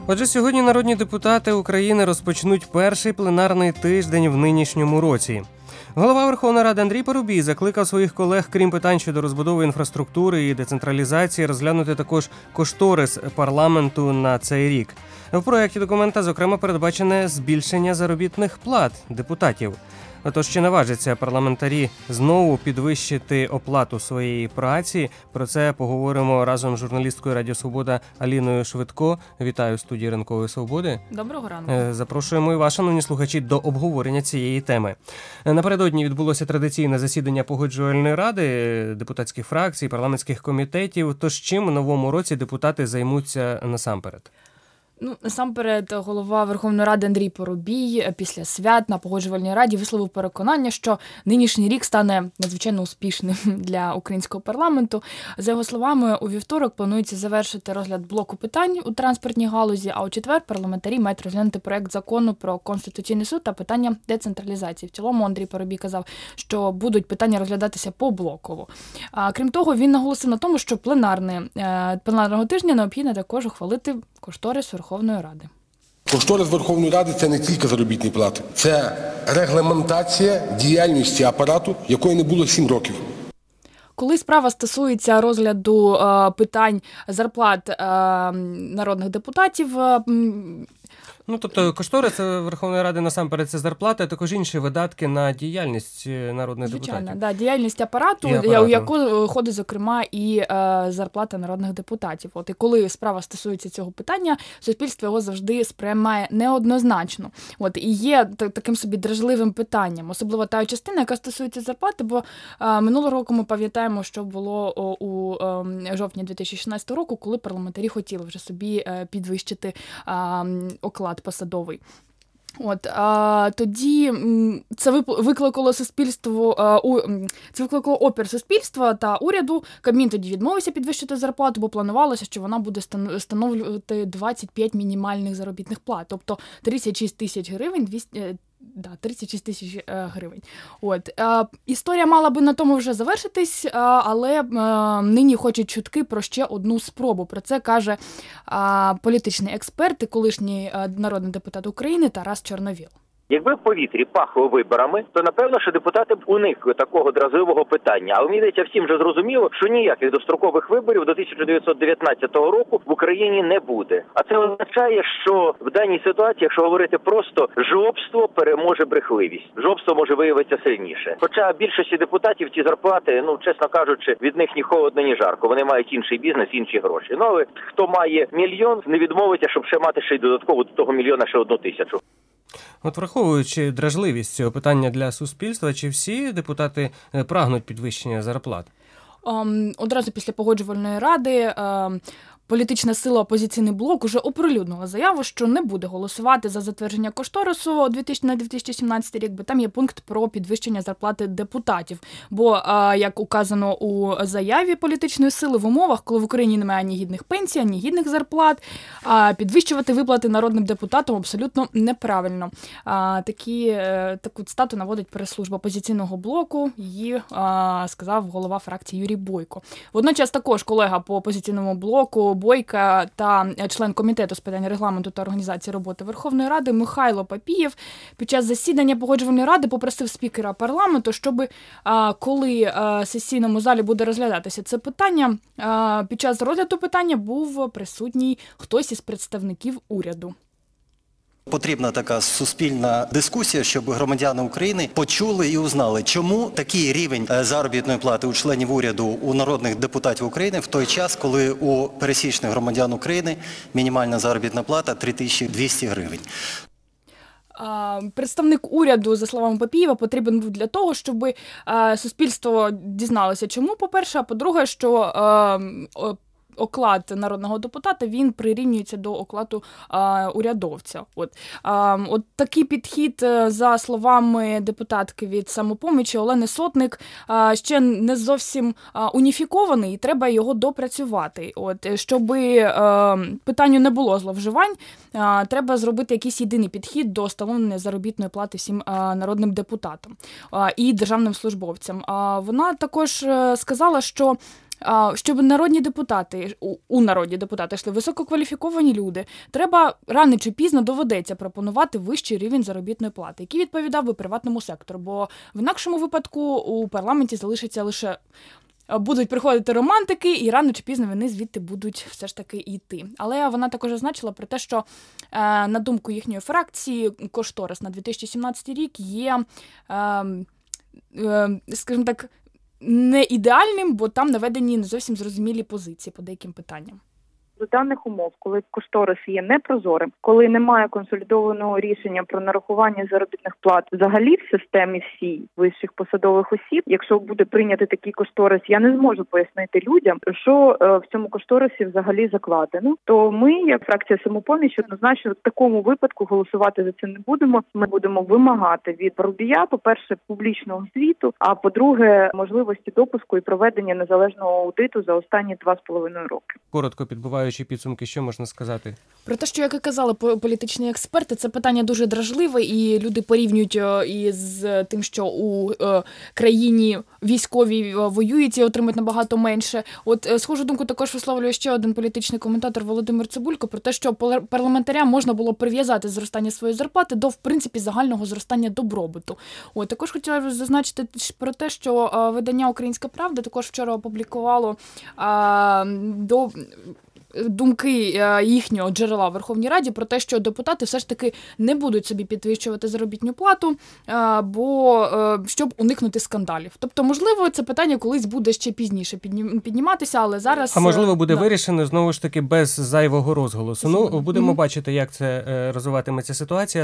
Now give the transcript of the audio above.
Отже, сьогодні народні депутати України розпочнуть перший пленарний тиждень в нинішньому році. Голова Верховної Ради Андрій Парубій закликав своїх колег, крім питань щодо розбудови інфраструктури і децентралізації, розглянути також кошторис парламенту на цей рік. В проєкті документа, зокрема, передбачене збільшення заробітних плат депутатів. Отож, чи наважаться парламентарі знову підвищити оплату своєї праці? Про це поговоримо разом з журналісткою Радіо Свобода Аліною Швидко. Вітаю в студії Ранкової Свободи. Доброго ранку. Запрошуємо і вас, шановні слухачі, до обговорення цієї теми. Напередодні відбулося традиційне засідання Погоджувальної ради, депутатських фракцій, парламентських комітетів. Тож чим в новому році депутати займуться насамперед? Насамперед, голова Верховної Ради Андрій Парубій після свят на Погоджувальній раді висловив переконання, що нинішній рік стане надзвичайно успішним для українського парламенту. За його словами, у вівторок планується завершити розгляд блоку питань у транспортній галузі, а у четвер парламентарі мають розглянути проект закону про Конституційний суд та питання децентралізації. В цілому Андрій Парубій казав, що будуть питання розглядатися поблоково. Крім того, він наголосив на тому, що пленарного тижня необхідно також ухвалити кошторис Верховної Ради. Кошторис Верховної Ради – це не тільки заробітні плати, це регламентація діяльності апарату, якої не було 7 років. Коли справа стосується розгляду питань зарплат народних депутатів, тобто кошторис Верховної Ради насамперед це зарплата, а також інші видатки на діяльність народних депутатів. Звичайно, діяльність апарату, у яку входить, зокрема, і зарплата народних депутатів. І коли справа стосується цього питання, суспільство його завжди сприймає неоднозначно. І є таким собі дражливим питанням, особливо та частина, яка стосується зарплати, бо минулого року ми пам'ятаємо, що було у жовтні 2016 року, коли парламентарі хотіли вже собі підвищити оклад посадовий. Тоді це викликало опір суспільства та уряду. Кабмін тоді відмовився підвищити зарплату, бо планувалося, що вона буде становлювати 25 мінімальних заробітних плат, тобто 36 тисяч гривень, 36 тисяч гривень. Історія мала би на тому вже завершитись, але нині хочуть чутки про ще одну спробу. Про це каже політичний експерт і колишній народний депутат України Тарас Чорновіл. Якби в повітрі пахло виборами, то напевно, що депутати б уникли такого дразливого питання. Але мені здається, всім вже зрозуміло, що ніяких дострокових виборів до 1919 року в Україні не буде. А це означає, що в даній ситуації, якщо говорити просто, жлобство переможе брехливість. Жлобство може виявитися сильніше. Хоча більшості депутатів ті зарплати, чесно кажучи, від них ні холодно, ні жарко. Вони мають інший бізнес, інші гроші. Але хто має мільйон, не відмовиться, щоб ще мати ще й додатково до того мільйона ще 1 тисячу. Враховуючи дражливість цього питання для суспільства, чи всі депутати прагнуть підвищення зарплат? Одразу після Погоджувальної ради політична сила «Опозиційний блок» уже оприлюднила заяву, що не буде голосувати за затвердження кошторису на 2017 рік, бо там є пункт про підвищення зарплати депутатів. Бо, як указано у заяві політичної сили, в умовах, коли в Україні немає ні гідних пенсій, ні гідних зарплат, підвищувати виплати народним депутатам абсолютно неправильно. Таку цитату наводить прес-служба «Опозиційного блоку», її сказав голова фракції Юрій Бойко. Водночас також колега по «Опозиційному блоку» Бойка та член комітету з питань регламенту та організації роботи Верховної Ради Михайло Папієв під час засідання Погоджувальної ради попросив спікера парламенту, щоб коли в сесійному залі буде розглядатися це питання, під час розгляду питання був присутній хтось із представників уряду. Потрібна така суспільна дискусія, щоб громадяни України почули і узнали, чому такий рівень заробітної плати у членів уряду, у народних депутатів України в той час, коли у пересічних громадян України мінімальна заробітна плата 3200 гривень. Представник уряду, за словами Папієва, потрібен був для того, щоб суспільство дізналося, чому, по-перше, а по-друге, що оклад народного депутата, він прирівнюється до окладу урядовця. От такий підхід, за словами депутатки від «Самопомочі» Олени Сотник, ще не зовсім уніфікований, і треба його допрацювати. Щоб питанню не було зловживань, треба зробити якийсь єдиний підхід до встановлення заробітної плати всім народним депутатам і державним службовцям. Вона також сказала, що щоб народні депутати, у народні депутати йшли висококваліфіковані люди, треба рано чи пізно доведеться пропонувати вищий рівень заробітної плати, який відповідав би приватному сектору, бо в інакшому випадку у парламенті залишиться лише будуть приходити романтики, і рано чи пізно вони звідти будуть все ж таки йти. Але вона також зазначила про те, що, на думку їхньої фракції, кошторис на 2017 рік є, скажімо так, не ідеальним, бо там наведені не зовсім зрозумілі позиції по деяким питанням. За даних умов, коли кошторис є непрозорим, коли немає консолідованого рішення про нарахування заробітних плат взагалі в системі всій вищих посадових осіб, якщо буде прийнятий такий кошторис, я не зможу пояснити людям, що в цьому кошторисі взагалі закладено, то ми, як фракція «Самопоміч», однозначно в такому випадку голосувати за це не будемо. Ми будемо вимагати від Парубія, по-перше, публічного звіту, а по-друге, можливості допуску і проведення незалежного аудиту за останні 2,5 роки. Коротко підбиваючи підсумки, що можна сказати? Про те, що, як і казали політичні експерти, це питання дуже дражливе, і люди порівнюють із тим, що у країні військові воюють і отримують набагато менше. От схожу думку також висловлює ще один політичний коментатор Володимир Цибулько про те, що парламентарям можна було прив'язати зростання своєї зарплати до, в принципі, загального зростання добробуту. От також хотіла б зазначити про те, що видання «Українська правда» також вчора опублікувало до думки їхнього джерела в Верховній Раді про те, що депутати все ж таки не будуть собі підвищувати заробітну плату, бо щоб уникнути скандалів. Тобто, можливо, це питання колись буде ще пізніше підніматися, але зараз... А можливо, буде вирішено, знову ж таки, без зайвого розголосу. Ну, будемо бачити, як це розвиватиметься ситуація.